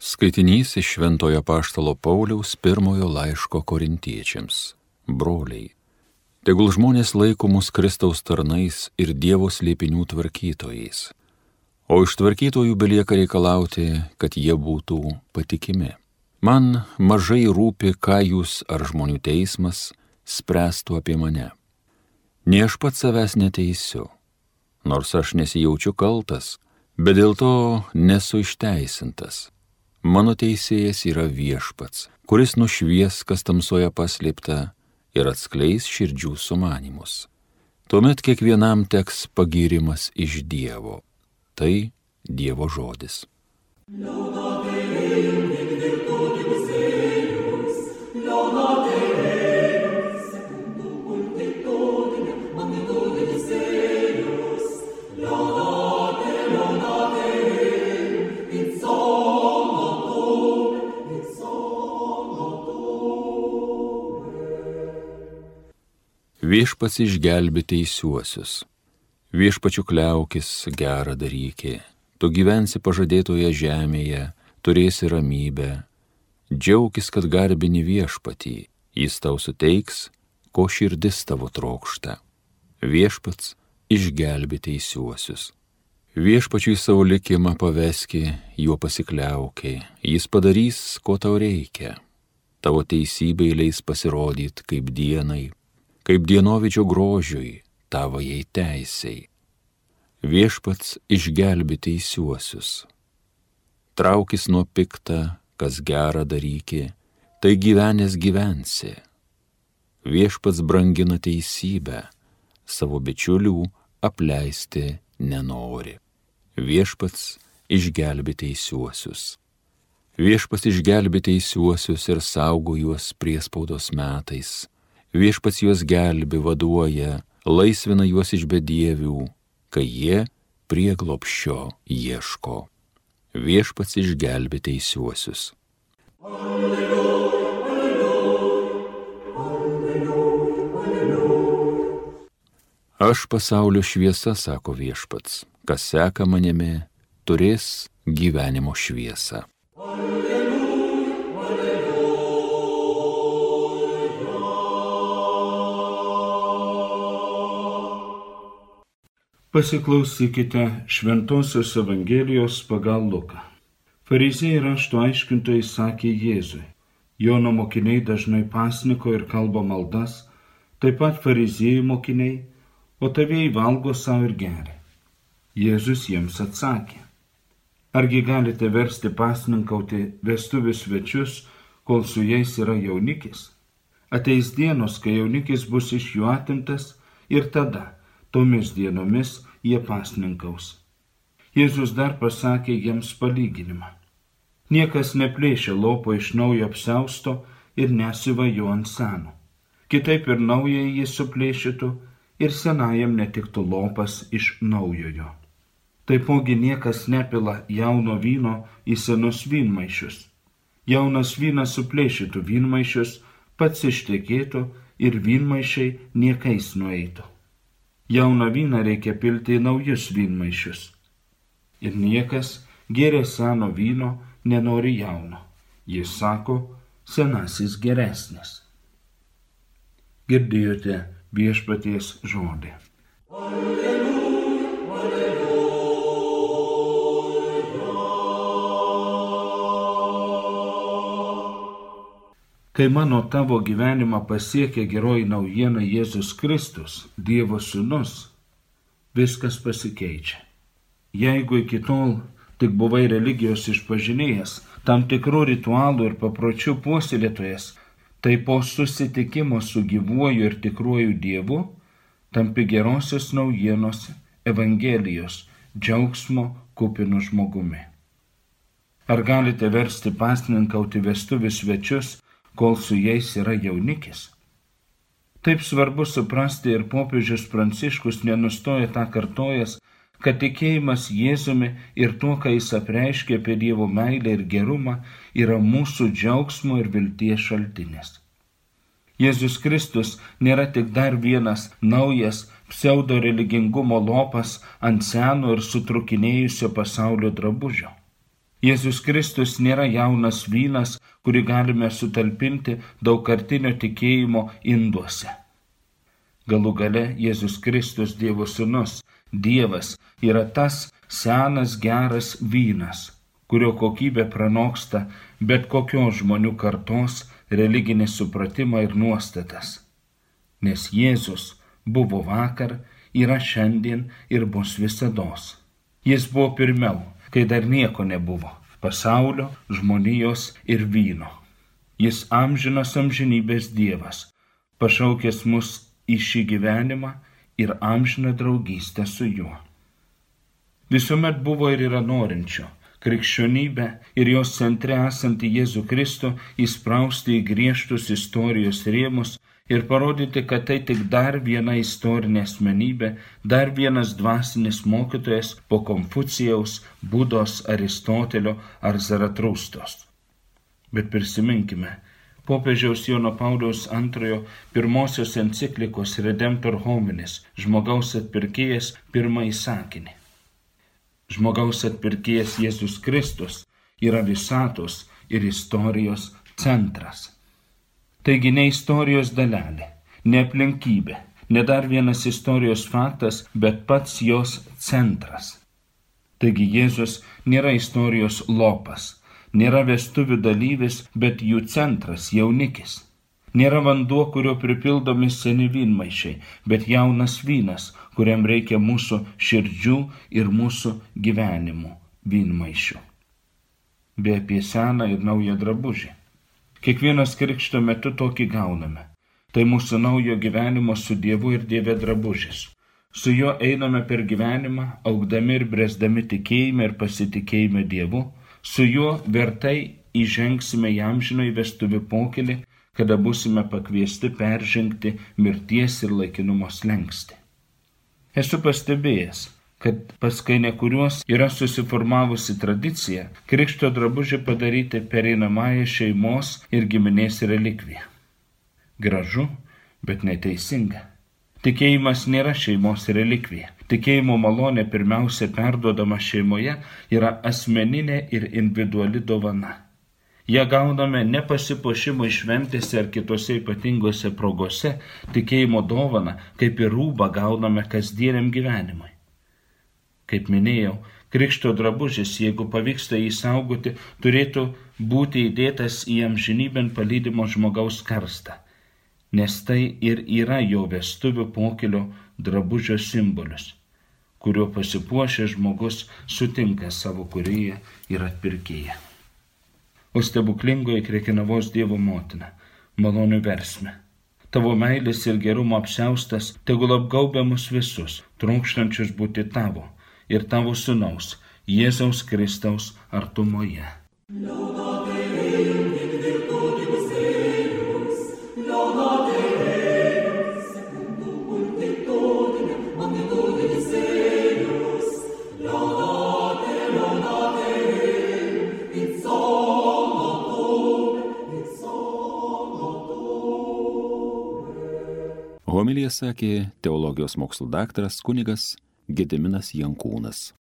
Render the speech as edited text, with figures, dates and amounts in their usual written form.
Skaitinys iš Šventojo Apaštalo Pauliaus pirmojo laiško Korintiečiams. Broliai, tegul žmonės laiko mus Kristaus tarnais ir Dievo slėpinių tvarkytojais, o iš tvarkytojų belieka reikalauti, kad jie būtų patikimi. Man mažai rūpi, ką jūs ar žmonių teismas spręstų apie mane. Nei aš pats savęs neteisiu, nors aš nesijaučiu kaltas, bet dėl to nesu išteisintas. Mano teisėjas yra Viešpats, kuris nušvies, kas tamsoje paslėpta, ir atskleis širdžių sumanymus. Tuomet kiekvienam teks pagyrimas iš Dievo. Tai Dievo žodis. Viešpats išgelbė teisiuosius. Viešpačiu kliaukis, gerą daryki. Tu gyvensi pažadėtoje žemėje, turėsi ramybę. Džiaukis, kad garbini Viešpatį. Jis tau suteiks, ko širdis tavo trokšta. Viešpats išgelbė teisiuosius. Viešpačiui savo likimą paveski, juo pasikliauki. Jis padarys, ko tau reikia. Tavo teisybei leis pasirodyti kaip dienai, kaip dienovidžio grožiui, tavajai teisei. Viešpats išgelbė teisiuosius. Traukis nuo pikta, kas gerą daryki, tai gyvenęs gyvensi. Viešpats brangina teisybę, savo bičiulių apleisti nenori. Viešpats išgelbė teisiuosius. Viešpats išgelbė teisiuosius ir saugo juos priespaudos metais. Viešpats juos gelbi, vaduoja, laisvina juos iš bedievių, kai jie prieglobsčio ieško. Viešpats išgelbi teisiuosius. Alleluja, alleluja, alleluja, alleluja. Aš pasaulio šviesa, sako Viešpats, kas seka manimi, turės gyvenimo šviesą. Pasiklausykite Šventosios Evangelijos pagal Luką. Fariziejai rašto aiškintojai sakė Jėzui. Jono mokiniai dažnai pasniko ir kalba maldas, taip pat fariziejų mokiniai, o tavėjai valgo savo ir geria. Jėzus jiems atsakė. Argi galite versti pasninkauti vestuvių svečius, kol su jais yra jaunikis? Ateis dienos, kai jaunikis bus iš jų atimtas ir tada tomis dienomis jie pasninkaus. Jėzus dar pasakė jiems palyginimą. Niekas neplėšia lopo iš naujo apsiausto ir nesiuva jo ant seno. Kitaip ir naują jį suplėšytų ir senajam netiktų lopas iš naujojo. Taipogi niekas nepila jauno vyno į senus vynmaišius. Jaunas vynas suplėšytų vynmaišius, pats ištekėtų ir vynmaišiai niekais nueitų. Jauną vyną reikia pilti į naujus vynmaišius. Ir niekas gėrė seno vyno nenori jauno. Jis sako, senasis geresnis. Girdėjote Viešpaties žodį. Alleluja, alleluja. Kai mano tavo gyvenimą pasiekia geroji naujiena Jėzus Kristus, Dievo sūnus, viskas pasikeičia. Jeigu iki tol tik buvai religijos išpažinėjas, tam tikrų ritualų ir papročių puoselėtojas, tai po susitikimo su gyvuoju ir tikruoju Dievu, tampi gerosios naujienos Evangelijos džiaugsmo kupinu žmogumi. Ar galite versti pasninkauti vestuvių svečius, kol su jais yra jaunikis? Taip svarbu suprasti ir popiežius Pranciškus nenustoja tą kartojęs, kad tikėjimas Jėzumi ir tuo, ką jis apreiškia apie Dievo meilę ir gerumą, yra mūsų džiaugsmo ir vilties šaltinis. Jėzus Kristus nėra tik dar vienas naujas pseudo religingumo lopas ant seno ir sutrukinėjusio pasaulio drabužio. Jėzus Kristus nėra jaunas vynas, kurį galime sutalpinti daugkartinio tikėjimo induose. Galų gale Jėzus Kristus, Dievo Sūnus, Dievas, yra tas senas geras vynas, kurio kokybė pranoksta bet kokios žmonių kartos religinį supratimą ir nuostatas. Nes Jėzus buvo vakar, yra šiandien ir bus visados. Jis buvo pirmiau, kai dar nieko nebuvo – pasaulio, žmonijos ir vyno. Jis amžinas amžinybės Dievas, pašaukęs mus į šį gyvenimą ir amžiną draugystę su juo. Visuomet buvo ir yra norinčio krikščionybę ir jos centre esantį Jėzų Kristų įsprausti į griežtus istorijos rėmus ir parodyti, kad tai tik dar viena istorinė asmenybė, dar vienas dvasinis mokytojas po Konfucijaus, Budos, Aristotelio ar Zaratrustos. Bet prisiminkime, popiežiaus Jono Pauliaus II pirmosios enciklikos Redemptor Hominis, žmogaus atpirkėjas, pirmąjį sakinį. Žmogaus atpirkėjas Jėzus Kristus yra visatos ir istorijos centras. Taigi ne istorijos dalelė, ne aplinkybė, ne dar vienas istorijos faktas, bet pats jos centras. Taigi Jėzus nėra istorijos lopas, nėra vestuvių dalyvis, bet jų centras, jaunikis. Nėra vanduo, kurio pripildomi seni vynmaišiai, bet jaunas vynas, kuriam reikia mūsų širdžių ir mūsų gyvenimų vynmaišių. Bei apie seną ir naują drabužį. Kiekvienas krikšto metu tokį gauname. Tai mūsų naujo gyvenimo su Dievu ir Dieve drabužis. Su juo einame per gyvenimą, augdami ir bręsdami tikėjime ir pasitikėjime Dievu. Su juo vertai įžengsime į amžinąjį vestuvių pokylį, kada būsime pakviesti peržengti mirties ir laikinumo slenkstį. Esu pastebėjęs, kad pas kuriuos yra susiformavusi tradicija krikšto drabužį padaryti pereinamąją šeimos ir giminės relikviją. Gražu, bet neteisinga. Tikėjimas nėra šeimos relikvija. Tikėjimo malonė pirmiausia perduodama šeimoje yra asmeninė ir individuali dovana. Ją gauname ne pasipuošimo šventėse ar kitose ypatingose progose, tikėjimo dovaną kaip ir rūbą gauname kasdieniam gyvenimui. Kaip minėjau, krikšto drabužis, jeigu pavyksta jį saugoti, turėtų būti įdėtas į amžinybėn palydimo žmogaus karstą, nes tai ir yra jo vestuvių pokylio drabužio simbolis, kuriuo pasipuošęs žmogus sutinka savo kūrėją ir atpirkėją. O stebuklingoji Krekenavos Dievo motina, malonių versme. Tavo meilės ir gerumo apsiaustas tegul apgaubia mus visus, trokštančius būti tavo ir tavo sūnaus, Jėzaus Kristaus artumoje. Homiliją sakė teologijos mokslų daktaras kunigas Gediminas Jankūnas.